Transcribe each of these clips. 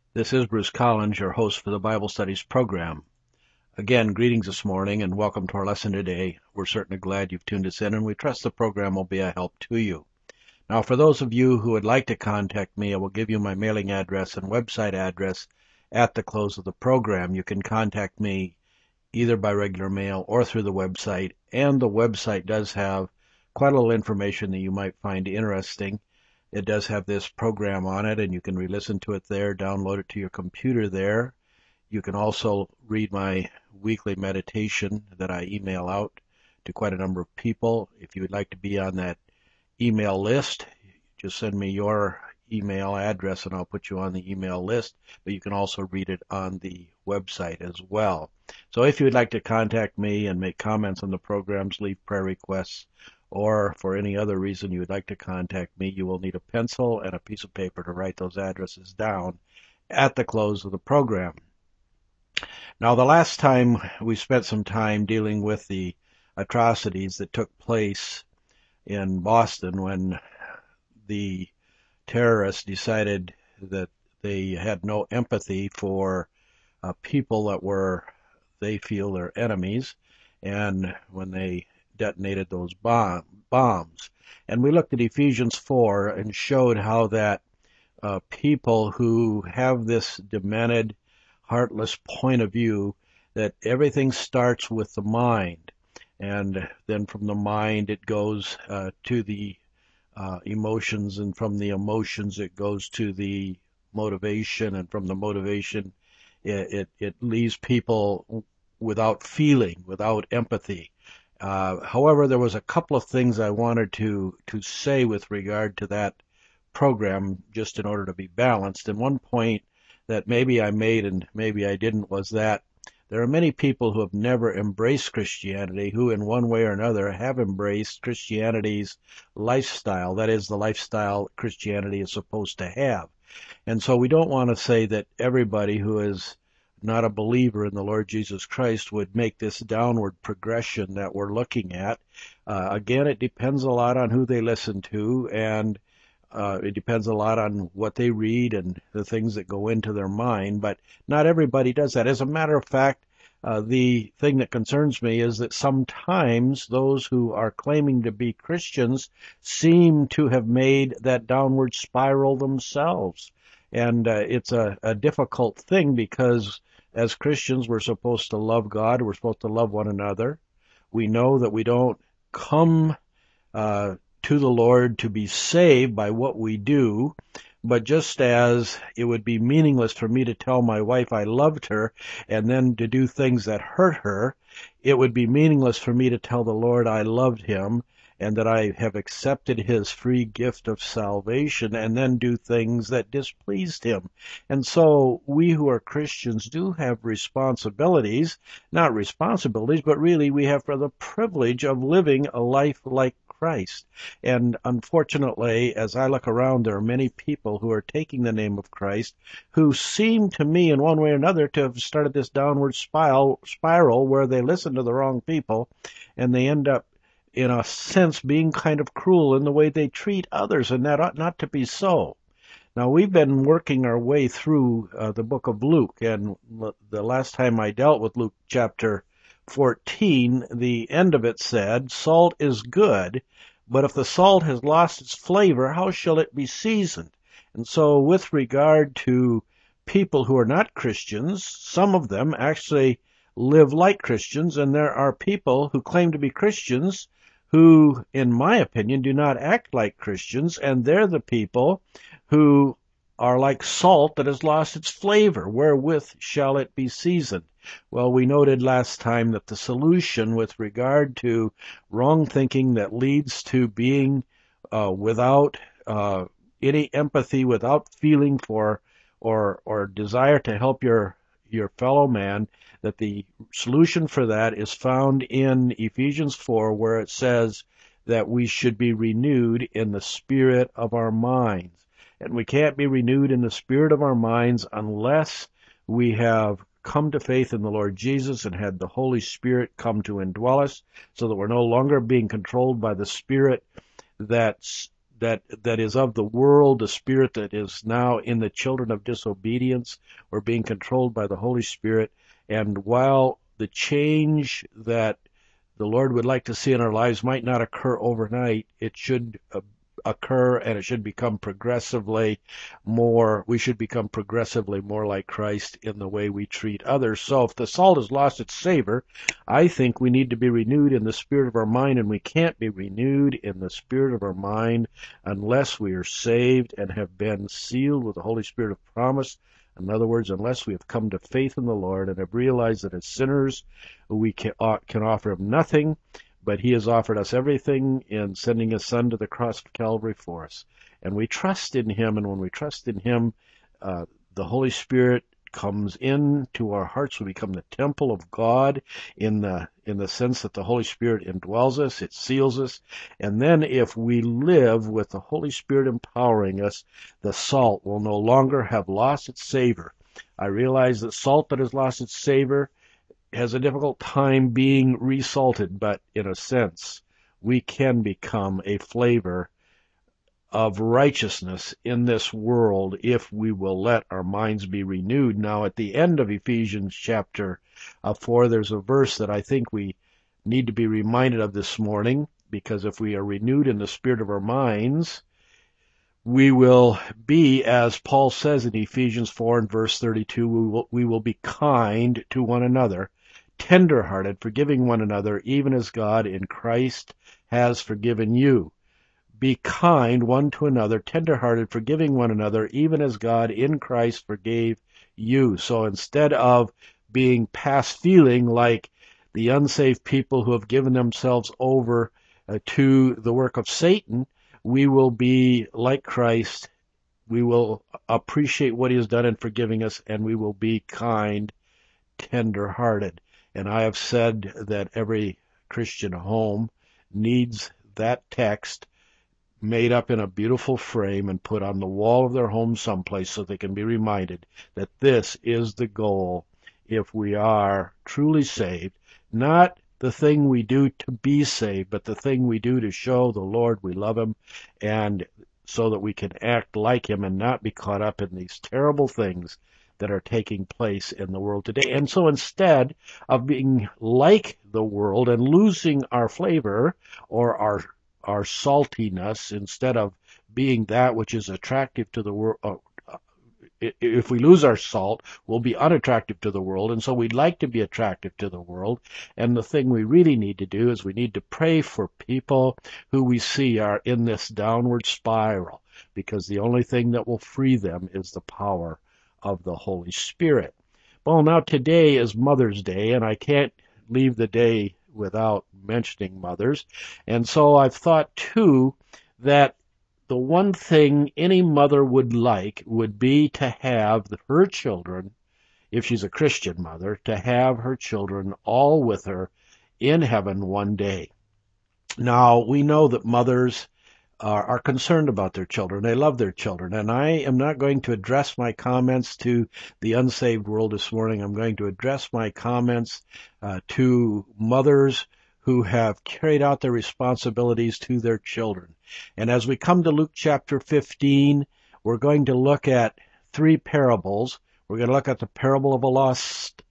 This is Bruce Collins, your host for the Bible Studies program. Again, greetings this morning and welcome to our lesson today. We're certainly glad you've tuned us in and we trust the program will be a help to you. Now, for those of you who would like to contact me, I will give you my mailing address and website address at the close of the program. You can contact me either by regular mail or through the website, and the website does have quite a little information that you might find interesting. It does have this program on it, and you can re-listen to it there, download it to your computer there. You can also read my weekly meditation that I email out to quite a number of people. If you would like to be on that email list, just send me your email address and I'll put you on the email list, but you can also read it on the website as well. So if you would like to contact me and make comments on the programs, leave prayer requests, or for any other reason you would like to contact me, you will need a pencil and a piece of paper to write those addresses down at the close of the program. Now, the last time we spent some time dealing with the atrocities that took place in Boston when the terrorists decided that they had no empathy for people that were, they feel, their enemies, and when they detonated those bombs. And we looked at Ephesians 4 and showed how that people who have this demented, heartless point of view, that everything starts with the mind. And then from the mind it goes to the emotions, and from the emotions it goes to the motivation, and from the motivation it leaves people without feeling, without empathy. However, there was a couple of things I wanted to say with regard to that program, just in order to be balanced. And one point that maybe I made and maybe I didn't was that there are many people who have never embraced Christianity, who in one way or another have embraced Christianity's lifestyle. That is, the lifestyle Christianity is supposed to have. And so we don't want to say that everybody who is not a believer in the Lord Jesus Christ would make this downward progression that we're looking at. Again, it depends a lot on who they listen to, and it depends a lot on what they read and the things that go into their mind, but not everybody does that. As a matter of fact, the thing that concerns me is that sometimes those who are claiming to be Christians seem to have made that downward spiral themselves. And it's a difficult thing, because as Christians we're supposed to love God, we're supposed to love one another. We know that we don't come to the Lord to be saved by what we do, but just as it would be meaningless for me to tell my wife I loved her and then to do things that hurt her, it would be meaningless for me to tell the Lord I loved him and that I have accepted his free gift of salvation and then do things that displeased him. And so we who are Christians do have responsibilities, not responsibilities, but really we have for the privilege of living a life like Christ. And unfortunately, as I look around, there are many people who are taking the name of Christ who seem to me in one way or another to have started this downward spiral where they listen to the wrong people and they end up, in a sense, being kind of cruel in the way they treat others, and that ought not to be so. Now, we've been working our way through the book of Luke, and the last time I dealt with Luke chapter 14, the end of it said, "Salt is good, but if the salt has lost its flavor, how shall it be seasoned?" And so with regard to people who are not Christians, some of them actually live like Christians, and there are people who claim to be Christians who, in my opinion, do not act like Christians, and they're the people who are like salt that has lost its flavor. Wherewith shall it be seasoned? Well, we noted last time that the solution with regard to wrong thinking that leads to being without any empathy, without feeling for or desire to help your fellow man, that the solution for that is found in Ephesians 4, where it says that we should be renewed in the spirit of our minds. And we can't be renewed in the spirit of our minds unless we have come to faith in the Lord Jesus and had the Holy Spirit come to indwell us, so that we're no longer being controlled by the spirit that's that is of the world, the spirit that is now in the children of disobedience. We're being controlled by the Holy Spirit. And while the change that the Lord would like to see in our lives might not occur overnight, it should occur, and it should become progressively more, we should become progressively more like Christ in the way we treat others. So if the salt has lost its savor, I think we need to be renewed in the spirit of our mind, and we can't be renewed in the spirit of our mind unless we are saved and have been sealed with the Holy Spirit of promise. In other words, unless we have come to faith in the Lord and have realized that as sinners we can offer Him nothing, but He has offered us everything in sending His Son to the cross of Calvary for us. And we trust in Him, and when we trust in Him, the Holy Spirit comes into our hearts. We become the temple of God in the sense that the Holy Spirit indwells us, it seals us. And then if we live with the Holy Spirit empowering us, the salt will no longer have lost its savor. I realize that salt that has lost its savor has a difficult time being resalted, but in a sense, we can become a flavor of righteousness in this world if we will let our minds be renewed. Now, at the end of Ephesians chapter 4, there's a verse that I think we need to be reminded of this morning, because if we are renewed in the spirit of our minds, we will be, as Paul says in Ephesians 4 and verse 32, we will be kind to one another, tender-hearted, forgiving one another, even as God in Christ has forgiven you. Be kind one to another, tender-hearted, forgiving one another, even as God in Christ forgave you. So instead of being past feeling like the unsaved people who have given themselves over to the work of Satan, we will be like Christ. We will appreciate what He has done in forgiving us, and we will be kind, tender-hearted. And I have said that every Christian home needs that text made up in a beautiful frame and put on the wall of their home someplace so they can be reminded that this is the goal if we are truly saved. Not the thing we do to be saved, but the thing we do to show the Lord we love Him, and so that we can act like Him and not be caught up in these terrible things that are taking place in the world today. And so instead of being like the world and losing our flavor or our saltiness, instead of being that which is attractive to the world, if we lose our salt, we'll be unattractive to the world, and so we'd like to be attractive to the world. And the thing we really need to do is we need to pray for people who we see are in this downward spiral, because the only thing that will free them is the power of the Holy Spirit. Well, now today is Mother's Day, and I can't leave the day without mentioning mothers. And so I've thought, too, that the one thing any mother would like would be to have her children, if she's a Christian mother, to have her children all with her in heaven one day. Now, we know that mothers are concerned about their children. They love their children. And I am not going to address my comments to the unsaved world this morning. I'm going to address my comments to mothers who have carried out their responsibilities to their children. And as we come to Luke chapter 15, we're going to look at three parables. We're going to look at the parable of a lost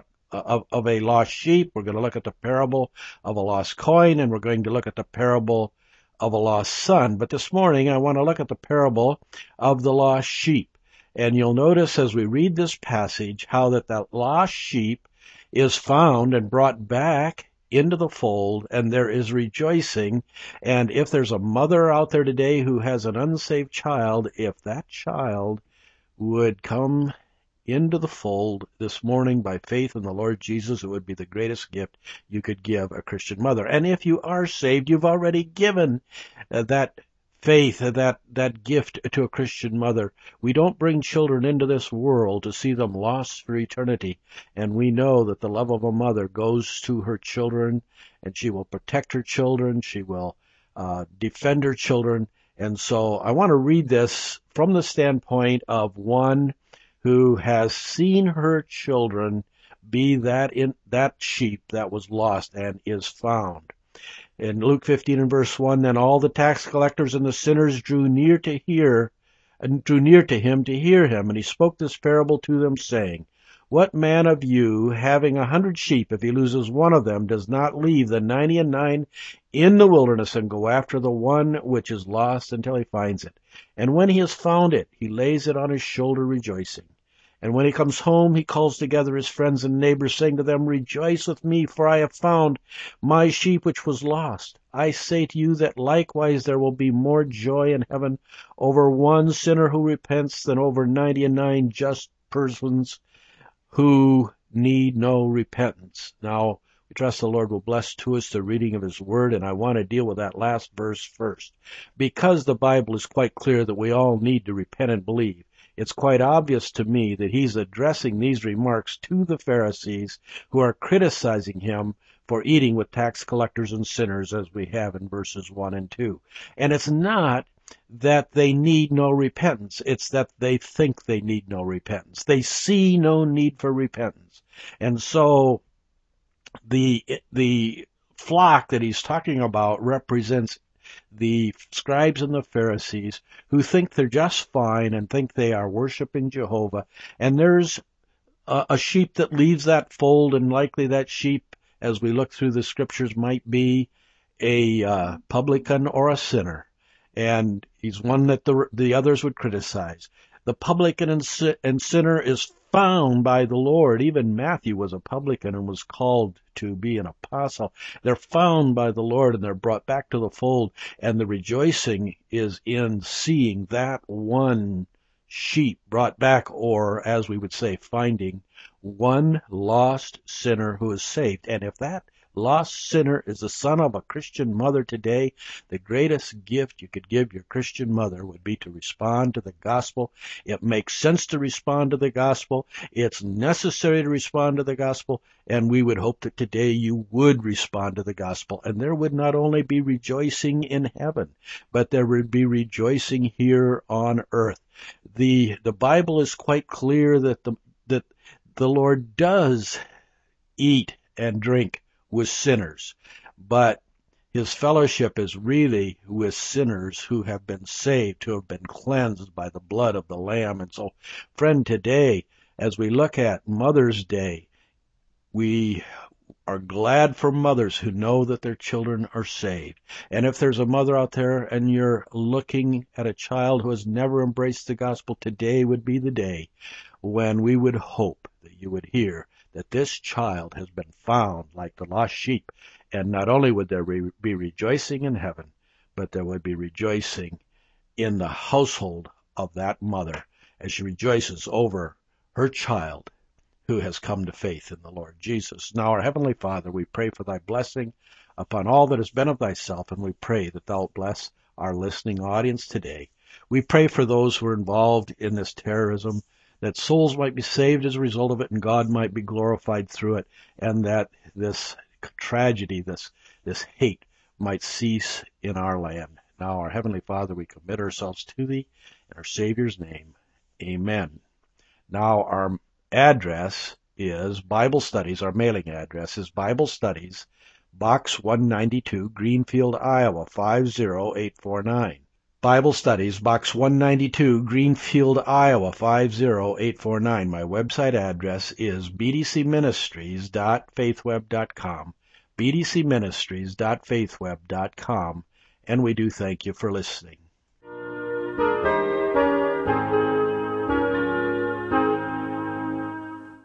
of a lost sheep. We're going to look at the parable of a lost coin, and we're going to look at the parable of a lost son. But this morning I want to look at the parable of the lost sheep. And you'll notice as we read this passage how that lost sheep is found and brought back into the fold, and there is rejoicing. And if there's a mother out there today who has an unsaved child, if that child would come into the fold this morning by faith in the Lord Jesus, it would be the greatest gift you could give a Christian mother. And if you are saved, you've already given that faith, that gift to a Christian mother. We don't bring children into this world to see them lost for eternity. And we know that the love of a mother goes to her children, and she will protect her children. She will defend her children. And so I want to read this from the standpoint of one who has seen her children be that sheep that was lost and is found. In Luke 15 and verse 1, then all the tax collectors and the sinners drew near to him to hear him. And he spoke this parable to them, saying, what man of you, having 100 sheep, if he loses one of them, does not leave the 99 in the wilderness and go after the one which is lost until he finds it? And when he has found it, he lays it on his shoulder, rejoicing. And when he comes home, he calls together his friends and neighbors, saying to them, rejoice with me, for I have found my sheep which was lost. I say to you that likewise there will be more joy in heaven over one sinner who repents than over 99 just persons who need no repentance. Now, we trust the Lord will bless to us the reading of his word, and I want to deal with that last verse first. Because the Bible is quite clear that we all need to repent and believe, it's quite obvious to me that he's addressing these remarks to the Pharisees who are criticizing him for eating with tax collectors and sinners, as we have in verses 1 and 2. And it's not that they need no repentance. It's that they think they need no repentance. They see no need for repentance. And so the flock that he's talking about represents the scribes and the Pharisees who think they're just fine and think they are worshiping Jehovah. And there's a sheep that leaves that fold, and likely that sheep, as we look through the scriptures, might be a publican or a sinner. And he's one that the others would criticize. The publican and sinner is found by the Lord. Even Matthew was a publican and was called to be an apostle. They're found by the Lord and they're brought back to the fold. And the rejoicing is in seeing that one sheep brought back, or as we would say, finding one lost sinner who is saved. And if that lost sinner is the son of a Christian mother today, the greatest gift you could give your Christian mother would be to respond to the gospel. It makes sense to respond to the gospel. It's necessary to respond to the gospel, and we would hope that today you would respond to the gospel, and there would not only be rejoicing in heaven, but there would be rejoicing here on earth. The Bible is quite clear that the Lord does eat and drink with sinners, but his fellowship is really with sinners who have been saved, who have been cleansed by the blood of the Lamb. And so, friend, today, as we look at Mother's Day, we are glad for mothers who know that their children are saved. And if there's a mother out there and you're looking at a child who has never embraced the gospel, today would be the day when we would hope that you would hear that this child has been found like the lost sheep. And not only would there be rejoicing in heaven, but there would be rejoicing in the household of that mother as she rejoices over her child who has come to faith in the Lord Jesus. Now, our Heavenly Father, we pray for thy blessing upon all that has been of thyself, and we pray that thou bless our listening audience today. We pray for those who are involved in this terrorism, that souls might be saved as a result of it, and God might be glorified through it, and that this tragedy, this hate might cease in our land. Now, our Heavenly Father, we commit ourselves to thee in our Savior's name. Amen. Now, our address is Bible Studies. Our mailing address is Bible Studies, Box 192, Greenfield, Iowa, 50849. Bible Studies, Box 192, Greenfield, Iowa, 50849. My website address is bdcministries.faithweb.com, bdcministries.faithweb.com, and we do thank you for listening.